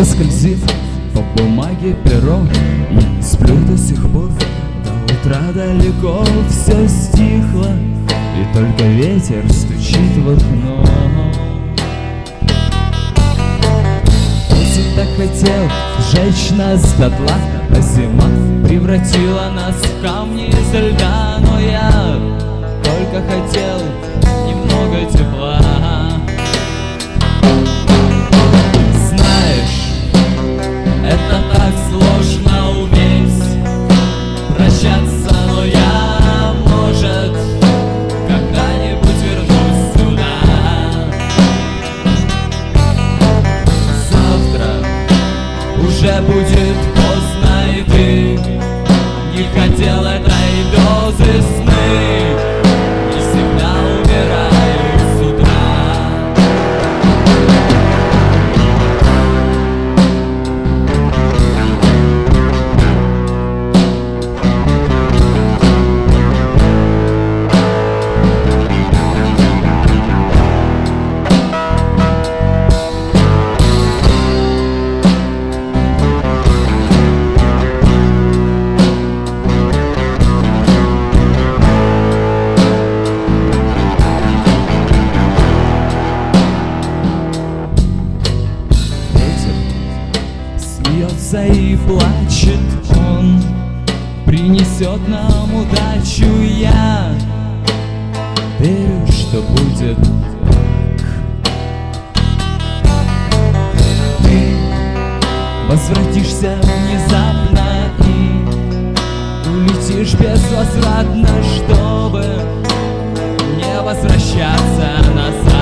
скользит по бумаге перо, и сплю до сих пор. До утра далеко все стихло, и только ветер стучит в окно. Осень так хотел сжечь нас дотла, а зима превратила нас в камни изо льда. Но я только хотел немного тепла. Это так сложно уметь прощаться, но я, может, когда-нибудь вернусь сюда. Завтра уже будет поздно, и ты не хотел этой дозы сны. Не всегда умираю с утра. Смеется и плачет он, принесет нам удачу. Я верю, что будет так. Ты возвратишься внезапно и улетишь безвозвратно, чтобы не возвращаться назад.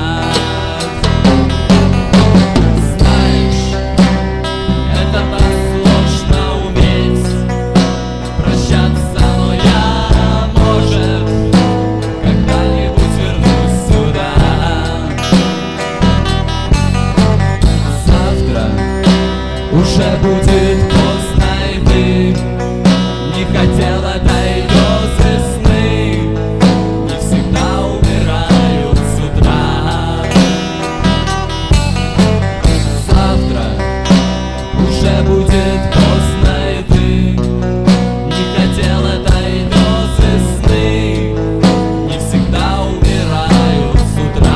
Уже будет поздно, и ты не хотел этой дозы сны. Не всегда умирают с утра. Завтра уже будет поздно, и ты не хотел этой дозы сны. Не всегда умирают с утра.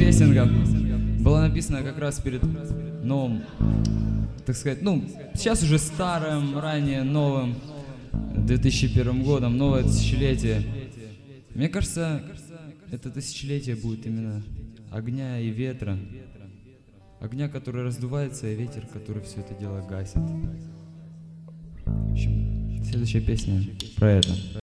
песенка была написана как раз перед новым, так сказать, ну, сейчас уже старым, ранее новым 2001 годом, новое тысячелетие. Мне кажется, это тысячелетие будет именно огня и ветра. Огня, который раздувается, и ветер, который все это дело гасит. В общем, следующая песня про это.